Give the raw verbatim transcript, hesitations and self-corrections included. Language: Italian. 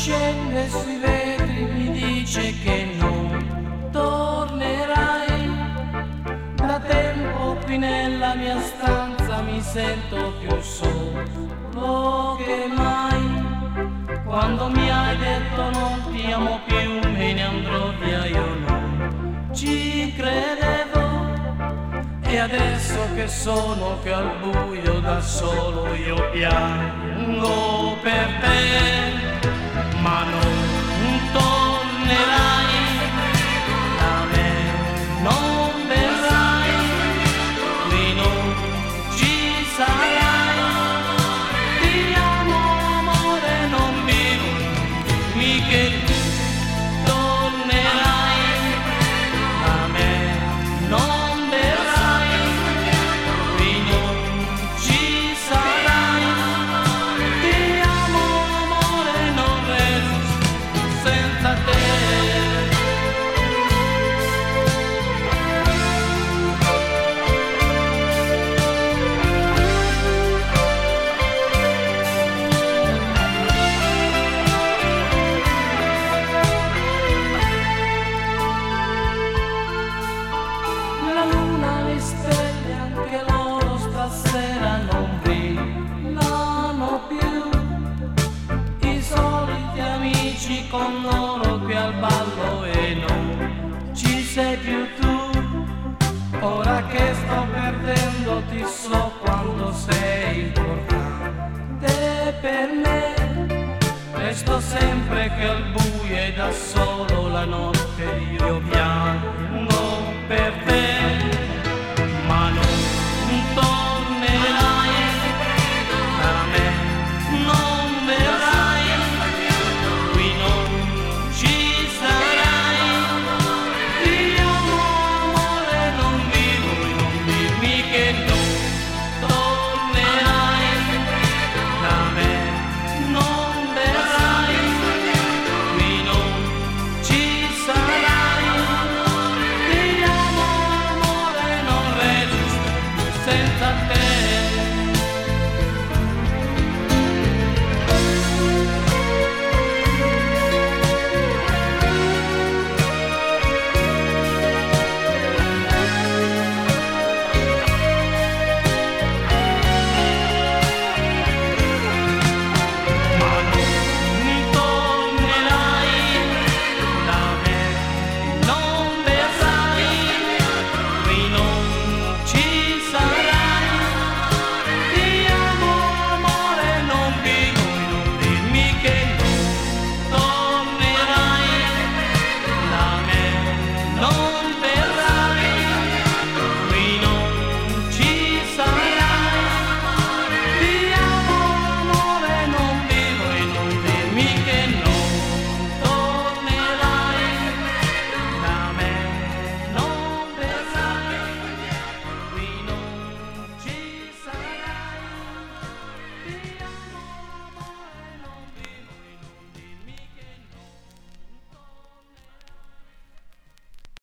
scende sui vetri, mi dice che non tornerai. Da tempo qui nella mia stanza mi sento più solo che mai. Quando mi hai detto non ti amo più, me ne andrò via, io non ci credevo. E adesso che sono qui al buio da solo, io piango per te, ma non tornerai, da me non verrai, qui non ci sarai. Ti amo amore, non vivo, mica tu tornerai, da me non stasera non brillano più i soliti amici con loro qui al ballo e non ci sei più tu. Ora che sto perdendo ti so quando sei importante per me. Resto sempre che al buio e da solo la notte io piango per te.